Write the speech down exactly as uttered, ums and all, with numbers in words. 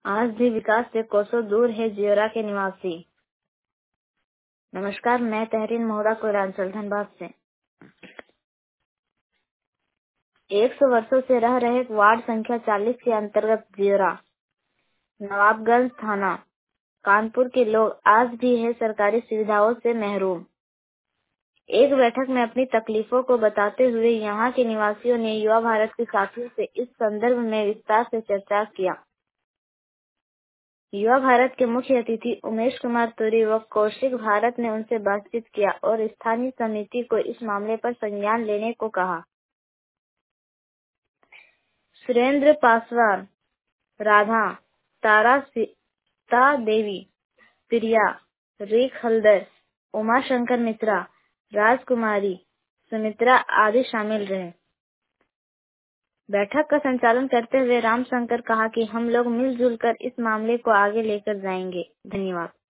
आज भी विकास से कोसों दूर है जियोरा के निवासी। नमस्कार, मैं तहरीन मोहरा कोयरांचल धनबाद से। एक सौ वर्षों से रह रहे वार्ड संख्या चालीस के अंतर्गत जियोरा नवाबगंज थाना कानपुर के लोग आज भी है सरकारी सुविधाओं से महरूम। एक बैठक में अपनी तकलीफों को बताते हुए यहाँ के निवासियों ने युवा भारत के साथियों से इस संदर्भ में विस्तार से चर्चा किया। युवा भारत के मुख्य अतिथि उमेश कुमार तुरी व कौशिक भारत ने उनसे बातचीत किया और स्थानीय समिति को इस मामले पर संज्ञान लेने को कहा। सुरेंद्र पासवान, राधा, तारा सीता देवी, प्रिया, रेख हल्दर, उमा शंकर मित्रा, राजकुमारी, सुमित्रा आदि शामिल रहे। बैठक का संचालन करते हुए रामशंकर कहा कि हम लोग मिलजुल कर इस मामले को आगे लेकर जाएंगे। धन्यवाद।